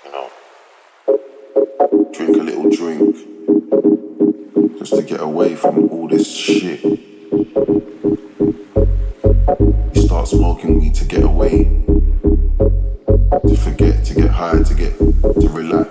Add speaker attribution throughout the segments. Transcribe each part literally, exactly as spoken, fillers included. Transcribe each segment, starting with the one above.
Speaker 1: you know, drink a little drink, just to get away from all this shit. You start smoking weed to get away, to forget, to get high, to get, to relax.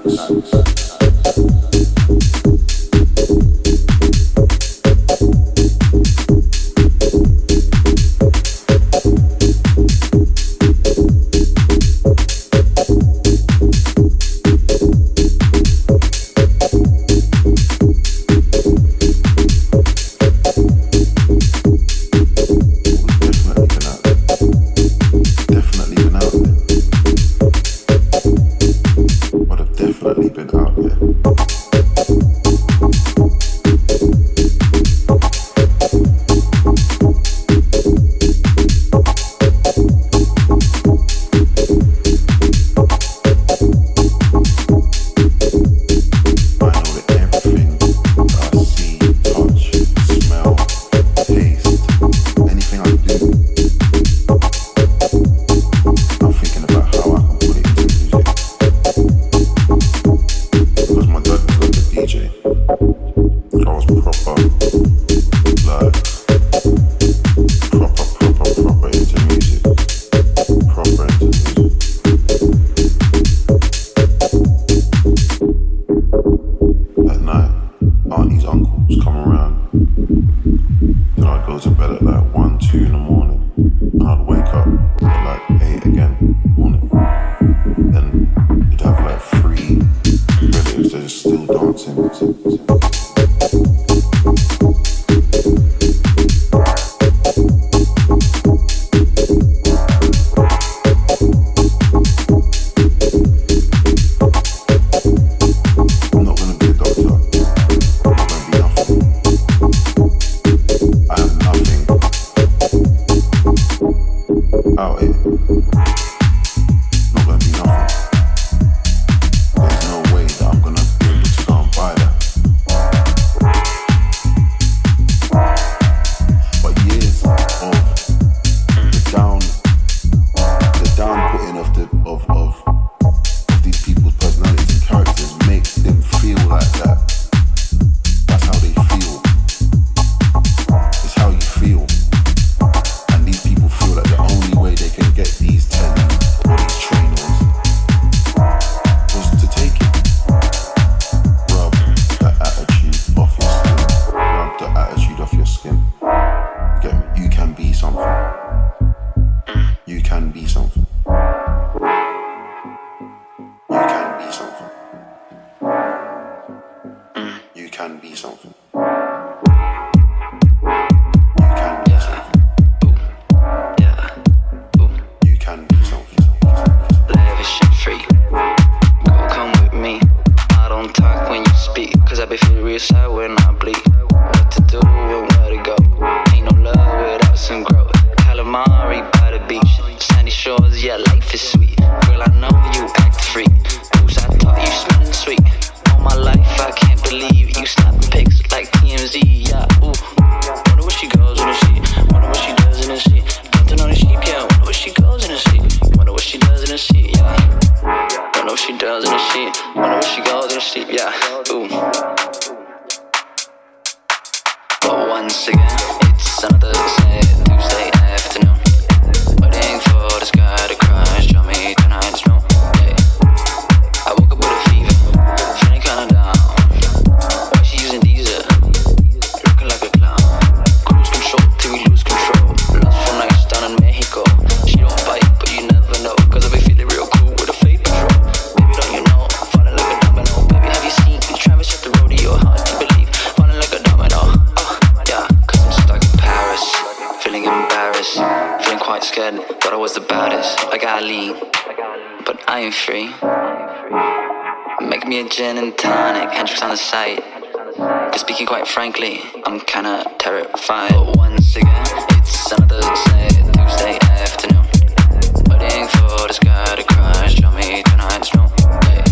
Speaker 2: Frankly, I'm kinda terrified. But once again, it's another sad Tuesday afternoon. Waiting for the sky to crash, show me tonight's room. Hey,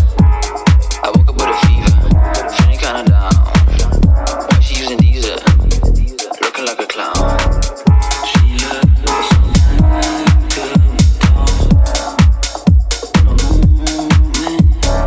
Speaker 2: I woke up with a fever, feeling kinda down. Why she using Deezer, looking like a clown? She looks like a doll. No moment.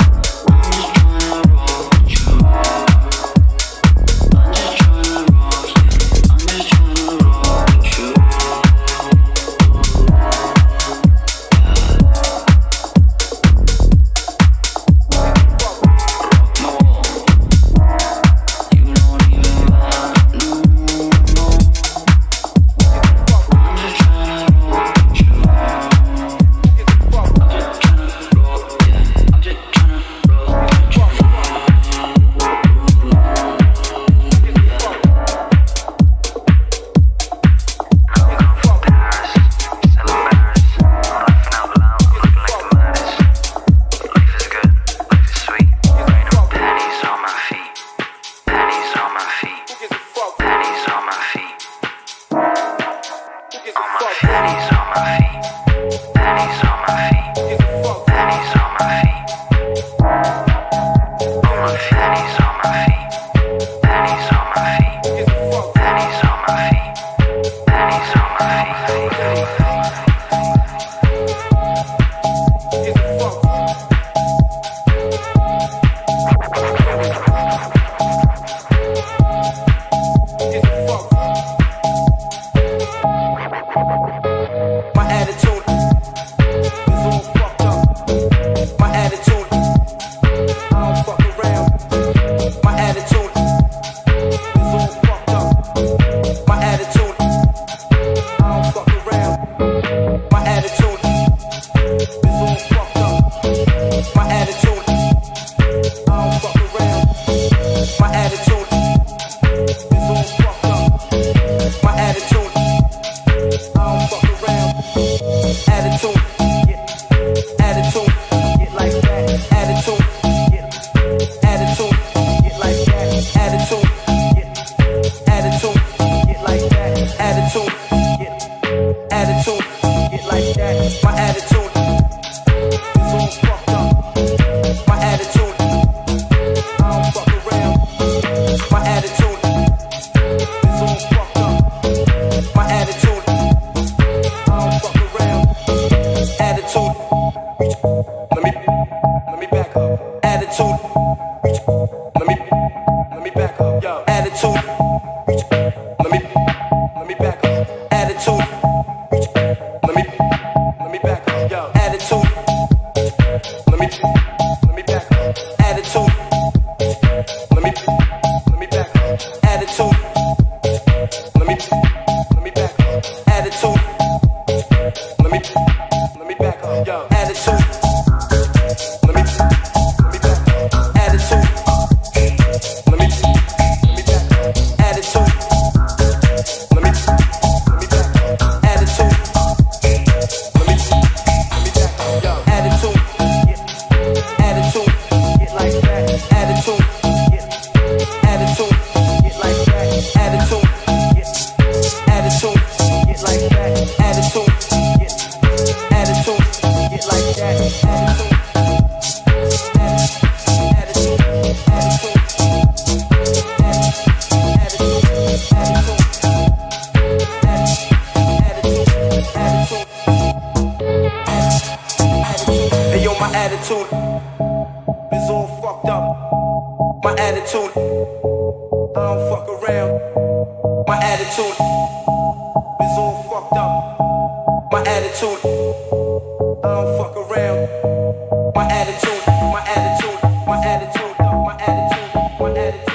Speaker 3: my attitude is all fucked up. My attitude, I don't fuck around. My attitude is all fucked up. My attitude, I don't fuck around. My attitude, my attitude, my attitude, my attitude, my attitude.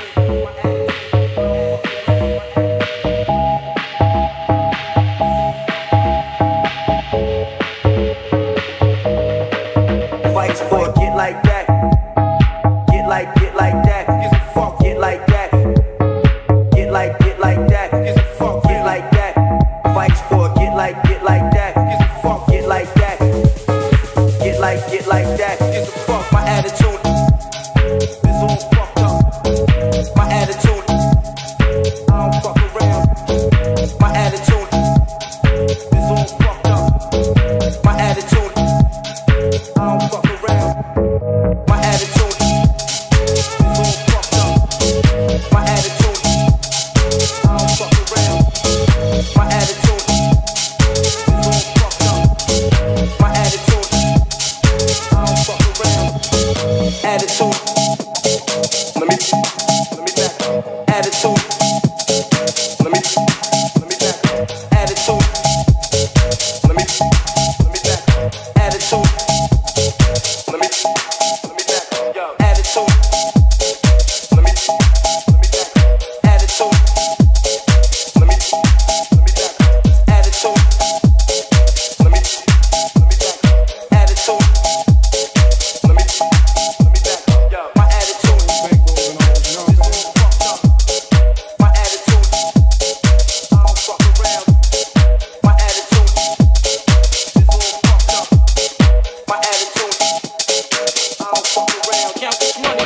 Speaker 3: Like that, get like, get like that, get the fuck, get like that, get like, get like that, get the fuck, get like that, fights for, get like, get like that, get the fuck, get like that, get like, get like that, get the fuck, my attitude is all fucked up, my attitude, I don't fuck around, my attitude is all fucked up, my attitude, I don't fuck around. My attitude is all fucked up. My attitude, I don't fuck around. My attitude is all fucked up. My attitude, I don't fuck around. Attitude, let me, let me back up. Attitude, let me, let me back up. Attitude, let me, let me back up. Attitude, let me. Attitude, let me, let me back. Attitude, let me, let me back. Attitude, let me, let me back. Attitude, let me, let me back. My attitude is all fucked up. My attitude, I don't fuck around. My attitude is all fucked up. My attitude, I don't fuck around. Count this money.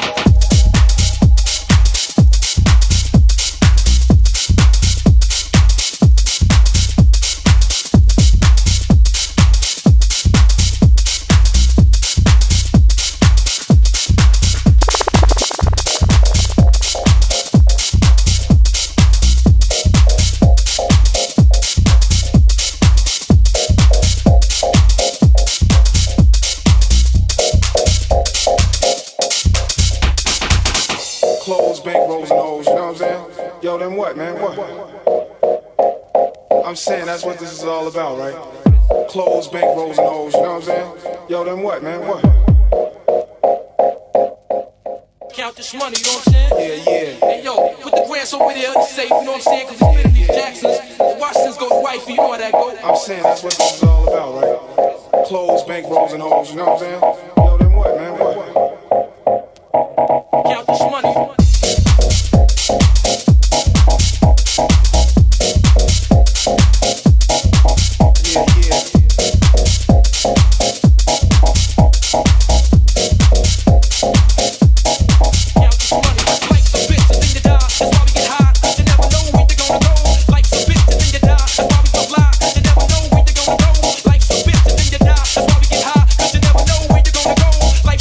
Speaker 4: Clothes, bankrolls, and hoes, you know what I'm saying? Yo, then what, man? What? I'm saying that's what this is all about, right? Clothes, bankrolls, and hoes, you know what I'm saying? Yo, then what, man? What?
Speaker 5: Count this money, you know what I'm saying?
Speaker 4: Yeah, yeah.
Speaker 5: Hey, yo, put the grants over there safe, you know what I'm saying? Cause it's been these Jacksons, the Washingtons go to wifey, you know how that go.
Speaker 4: I'm saying that's what this is all about, right? Clothes, bankrolls, and hoes, you know what I'm saying? Yo, then what, man? What?
Speaker 5: Count this money.
Speaker 4: Yeah, yeah.
Speaker 5: Count this money. Like some bitch, and then you die. That's why we get high. You never know where you're gonna go. Like some bitch, and then you die. That's why we so fly. You never know where you're gonna go. Like some bitch, and then you die. That's why we get high. You never know where you're gonna go. Like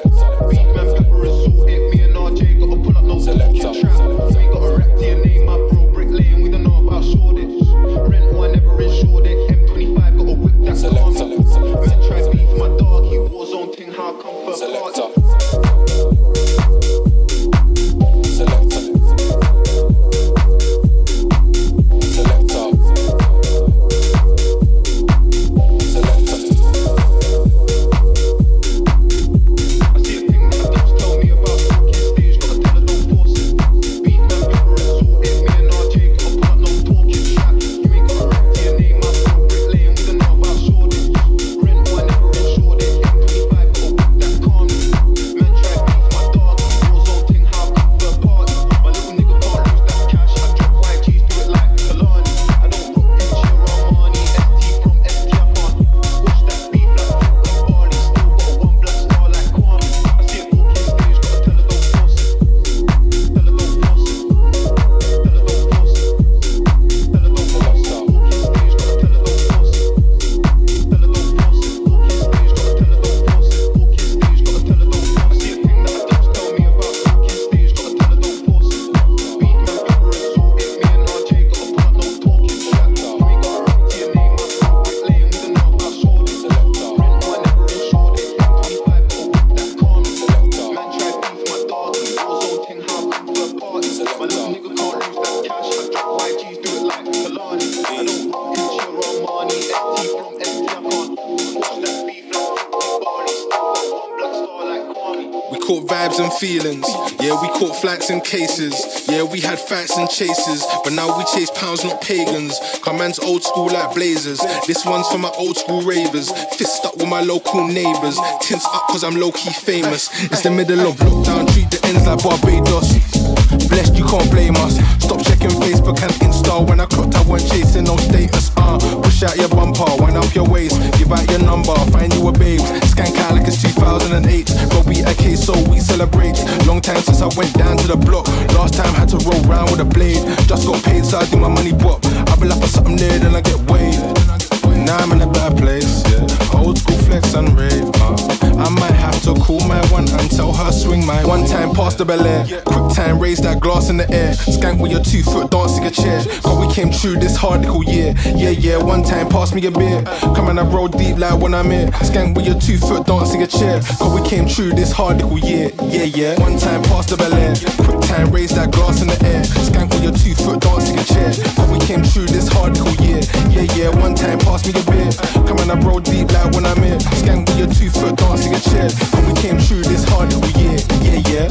Speaker 6: caught vibes and feelings. Yeah, we caught flights and cases. Yeah, we had fights and chases. But now we chase pounds, not pagans. Our man's old school like blazers. This one's for my old school ravers. Fist up with my local neighbours. Tints up cause I'm low-key famous. It's the middle of lockdown, treat the ends like Barbados. Blessed, you can't blame us. Stop checking Facebook and Insta. When I clocked, I weren't chasing no status. Uh, push out your bumper, wind up your waist. Give out your number, find you a babe. Skank out like it's two thousand eight. But we a case, so we celebrate. Long time since I went down to the block. Last time had to roll round with a blade. Just got paid, so I do my money bop. I be like for something there, then I get weighed. Now I'm in a bad place, yeah. Old school flex and rave, uh. I might have to call my one and tell her swing my one time past the Bel Air. Quick time, raise that glass in the air. Skank with your two foot, dancing a chair. God, we came true this hard nickel year. Yeah, yeah, one time pass me a beer. Come and I roll deep like when I'm here. Skank with your two foot, dancing a chair. God, we came true this hard nickel year. Yeah, yeah, one time past the Bel Air. Quick time, raise that glass in the air. Skank with your two foot, dancing a chair. God, we came true this hard nickel year. Yeah, yeah, one time pass me a beer. Come and I roll deep like when I'm here. Skank with your two foot, dancing a chair. And we came through this hard little year. Yeah, yeah.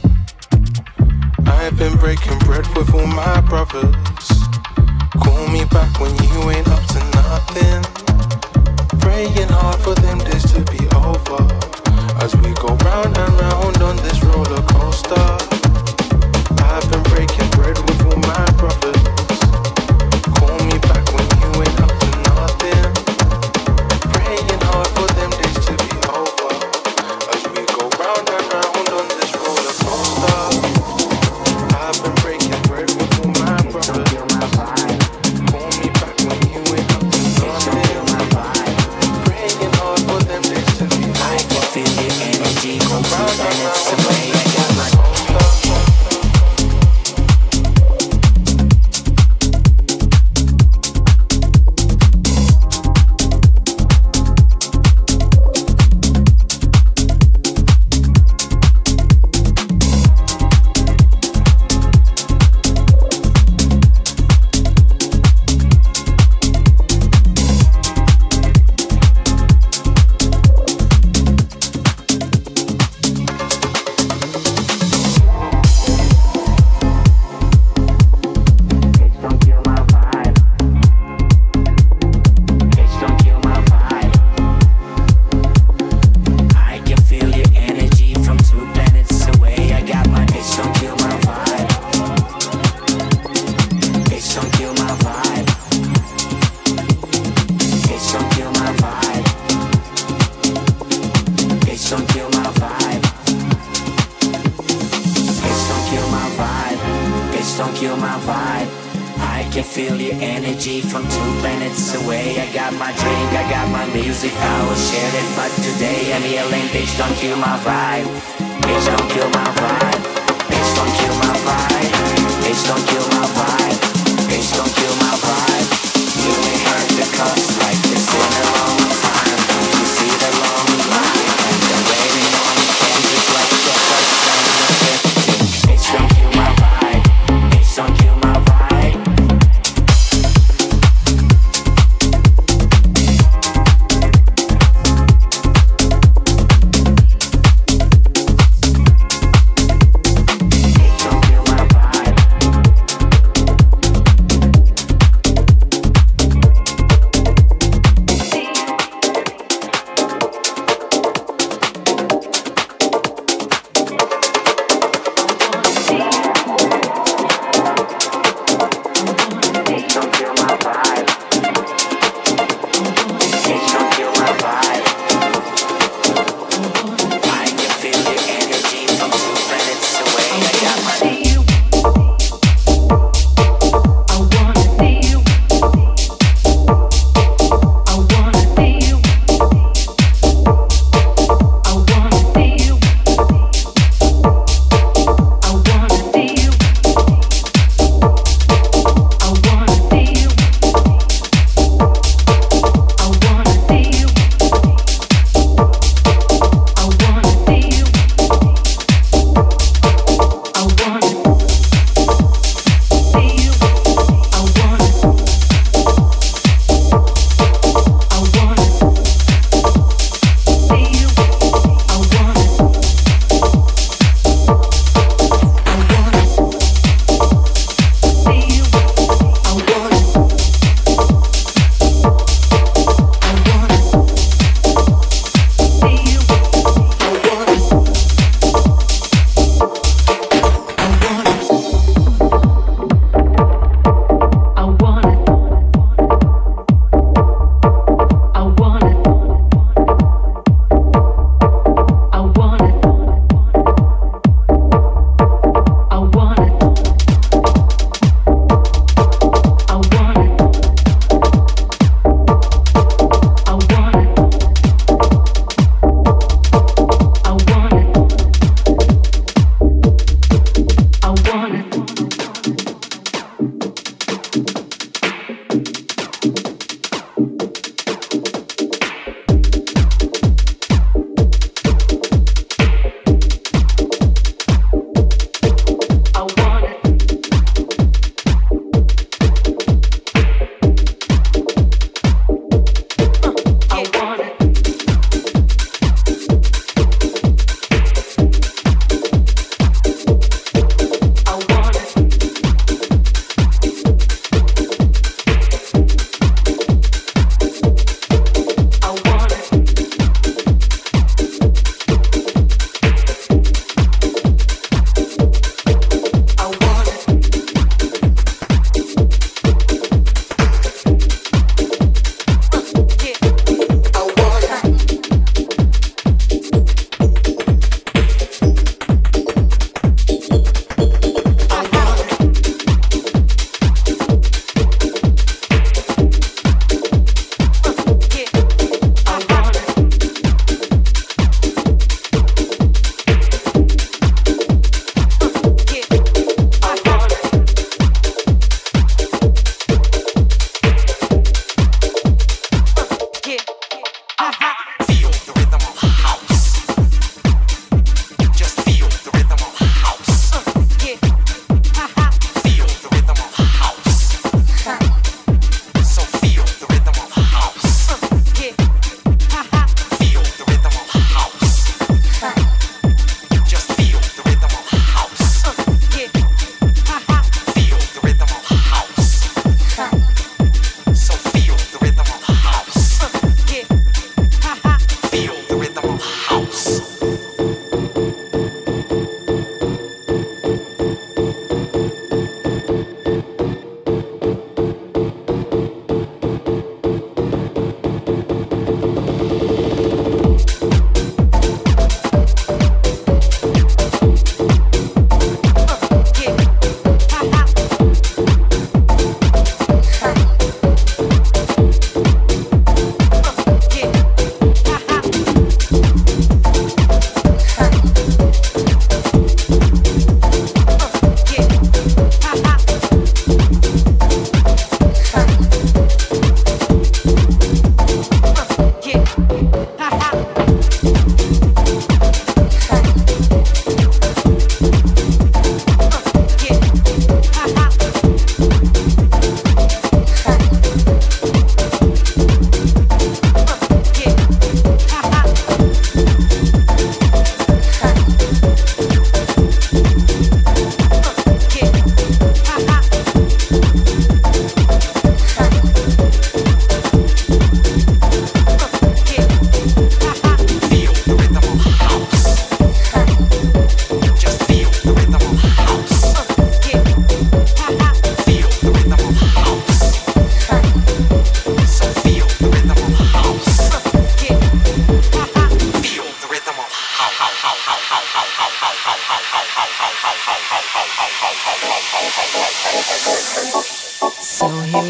Speaker 6: I've been breaking bread with all my brothers. Call me back when you ain't up to nothing. Praying hard for them days to be over. As we go round and round on this roller coaster. I've been breaking bread with all my brothers. Call me back when you ain't up to nothing. Praying hard for them days to be over. As we go round and round on this roller coaster. I've been breaking bread with all my brothers. Call me back when you ain't up to nothing. Praying hard for them days to be over. I can feel the energy come round and round on this roller coaster.
Speaker 7: I can feel your energy from two planets away. I got my drink, I got my music, I will share it. But today I'm yelling, bitch, don't kill my vibe. Bitch, don't kill my vibe. Bitch, don't kill my vibe. Bitch, don't kill my vibe. Bitch, don't kill my vibe. You ain't heard the cuss like this in a long time. Don't you see the long line? And the waiting on the Kendrick like the first time in the fifteen. Bitch, don't kill my vibe. Bitch, don't kill my vibe.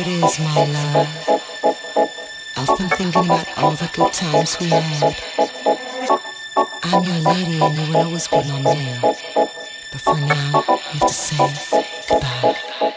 Speaker 8: it is, my love. I've been thinking about all the good times we had. I'm your lady and you will always be my man. But for now, we have to say goodbye.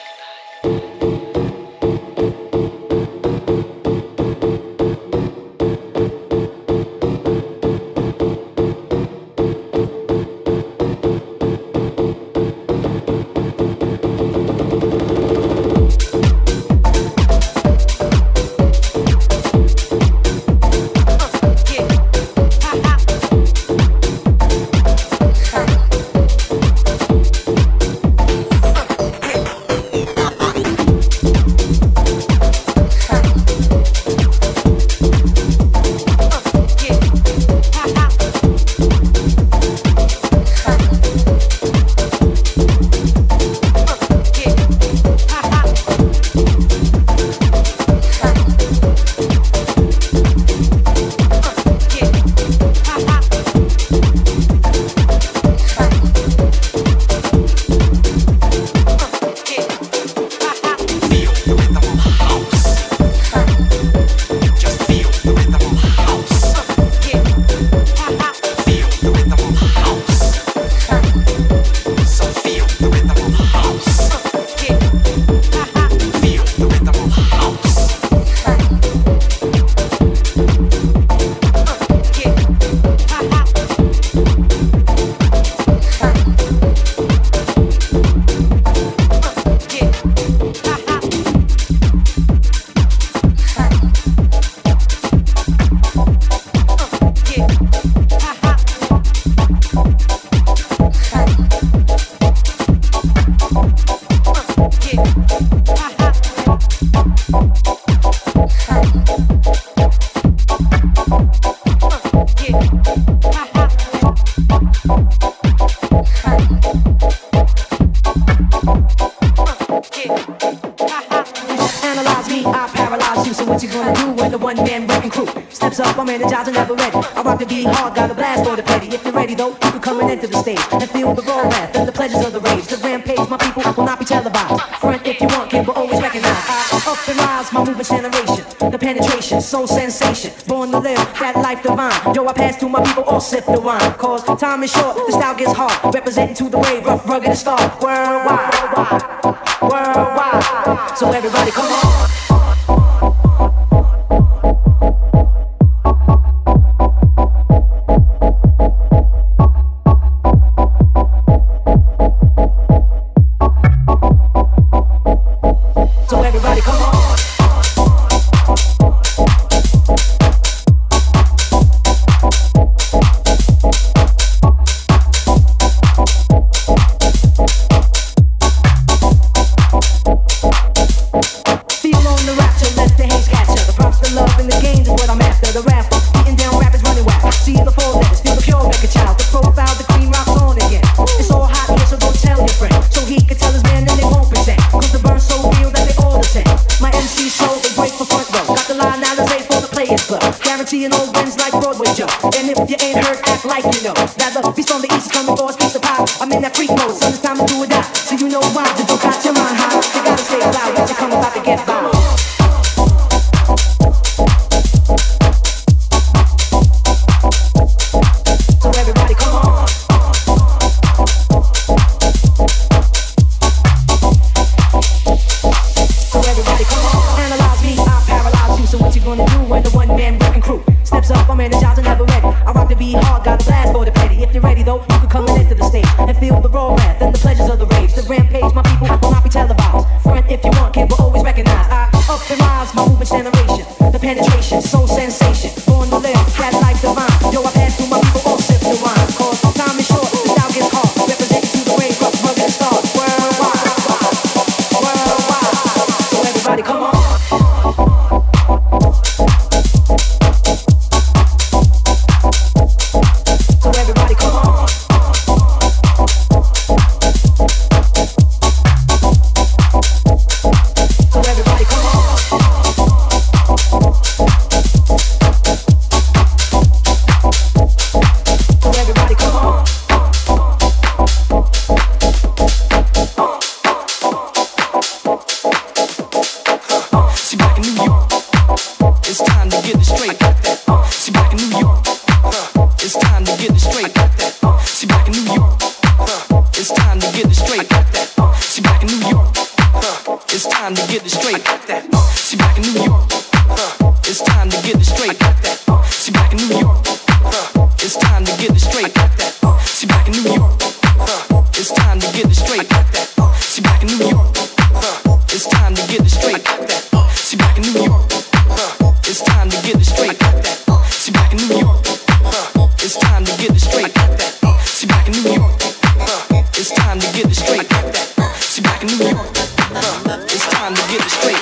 Speaker 9: Energized and never ready. I rock the beat hard, got a blast for the petty. If you're ready though, you can come and enter the stage and feel the raw wrath and the pleasures of the rage. The rampage, my people, will not be televised. Front if you want, kid, but always recognize. I up and rise, my movement's generation. The penetration, soul sensation. Born to live that life divine. Yo, I pass through my people, all sip the wine. Cause time is short, the style gets hard. Representing to the way, rough, rugged, and star. Worldwide, worldwide. So everybody, come on.
Speaker 5: time to get it straight. See back in New York, it's time to get it straight. See back in New York, it's time to get it straight. See back in New York, it's time to get it straight. See back in New York, it's time to get it straight. See back in New York, it's time to get it straight.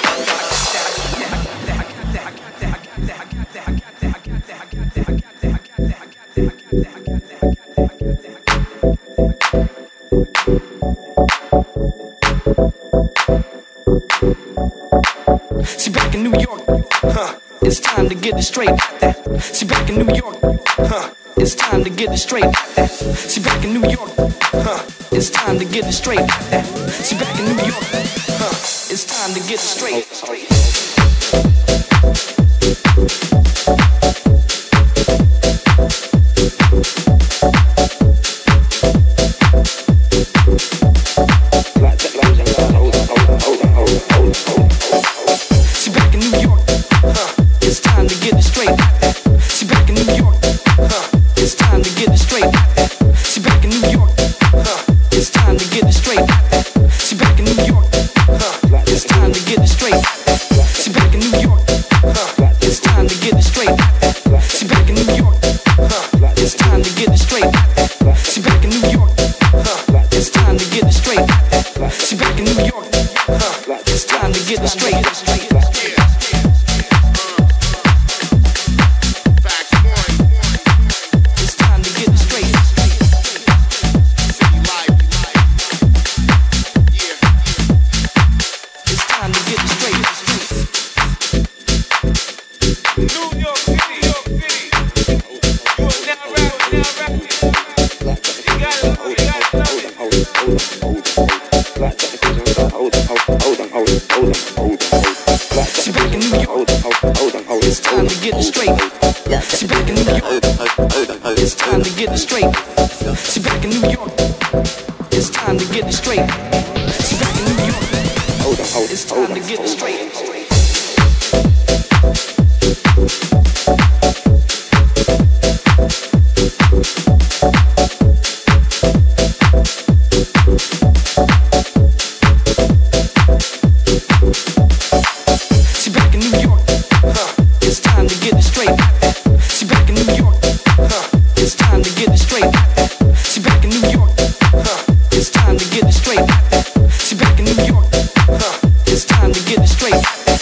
Speaker 5: See back in New York, huh? It's time to get it straight. See back in New York, huh? It's time to get it straight. See back in New York, huh? It's time to get it straight. See back in New York, huh? It's time to get it straight. See back in New York, huh? It's time to get it straight. See back in New York, huh? It's time to get it straight. See back in New York, huh? It's time to get it straight. See back in New York, huh? It's time to get it straight. See back in New York, huh? It's time to get it straight. See back in New York, huh? It's time to get it straight. See back in New York, huh? It's time to get it straight. See back in New York, huh? It's time to get it straight. See back in New York, it's time to get it straight. See back in New York, it's time to get it straight. See back in New York, it's time to get it straight. See back in New York, it's time to get it straight. See back in New York, huh? It's time to get it straight. See back in New York, huh? It's time to get it straight. See back in New York, huh? It's time to get it straight. See back in New York, huh? It's time to get it straight.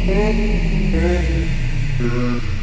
Speaker 1: Mm-hmm.